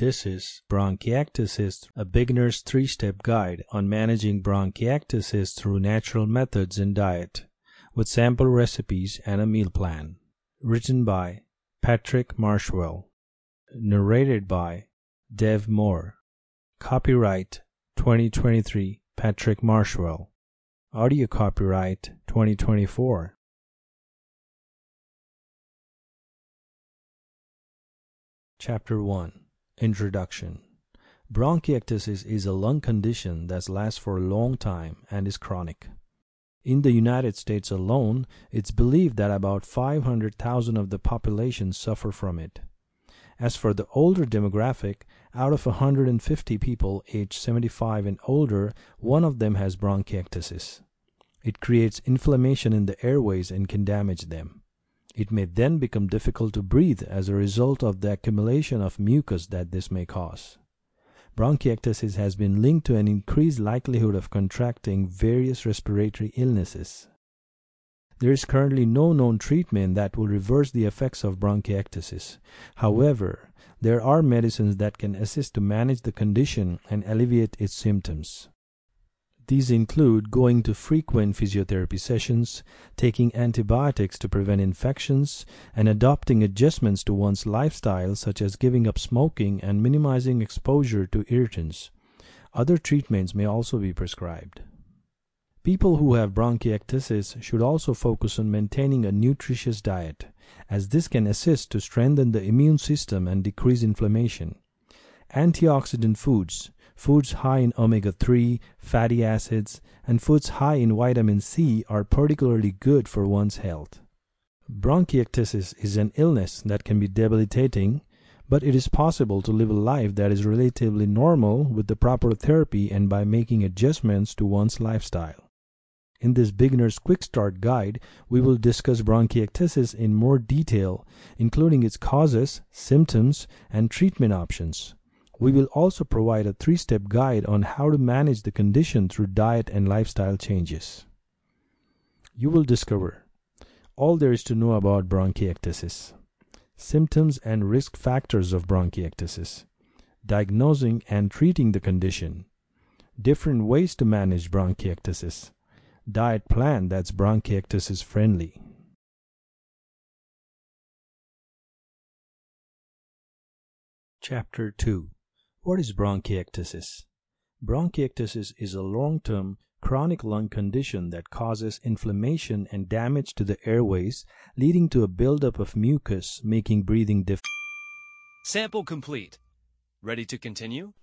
This is Bronchiectasis, a beginner's 3-step guide on managing bronchiectasis through natural methods and diet, with sample recipes and a meal plan. Written by Patrick Marshwell. Narrated by Dev Moore. Copyright 2023 Patrick Marshwell. Audio copyright 2024. Chapter 1. Introduction. Bronchiectasis is a lung condition that lasts for a long time and is chronic. In the United States alone, it's believed that about 500,000 of the population suffer from it. As for the older demographic, out of 150 people aged 75 and older, one of them has bronchiectasis. It creates inflammation in the airways and can damage them. It may then become difficult to breathe as a result of the accumulation of mucus that this may cause. Bronchiectasis has been linked to an increased likelihood of contracting various respiratory illnesses. There is currently no known treatment that will reverse the effects of bronchiectasis. However, there are medicines that can assist to manage the condition and alleviate its symptoms. These include going to frequent physiotherapy sessions, taking antibiotics to prevent infections, and adopting adjustments to one's lifestyle such as giving up smoking and minimizing exposure to irritants. Other treatments may also be prescribed. People who have bronchiectasis should also focus on maintaining a nutritious diet, as this can assist to strengthen the immune system and decrease inflammation. Antioxidant foods, foods high in omega-3, fatty acids, and foods high in vitamin C are particularly good for one's health. Bronchiectasis is an illness that can be debilitating, but it is possible to live a life that is relatively normal with the proper therapy and by making adjustments to one's lifestyle. In this beginner's quick start guide, we will discuss bronchiectasis in more detail, including its causes, symptoms, and treatment options. We will also provide a 3-step guide on how to manage the condition through diet and lifestyle changes. You will discover all there is to know about bronchiectasis, symptoms and risk factors of bronchiectasis, diagnosing and treating the condition, different ways to manage bronchiectasis, diet plan that's bronchiectasis friendly. Chapter 2. What is bronchiectasis? Bronchiectasis is a long-term chronic lung condition that causes inflammation and damage to the airways, leading to a buildup of mucus, making breathing difficult. Sample complete. Ready to continue?